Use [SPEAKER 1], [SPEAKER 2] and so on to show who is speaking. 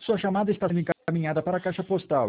[SPEAKER 1] Sua chamada está sendo encaminhada para a caixa postal.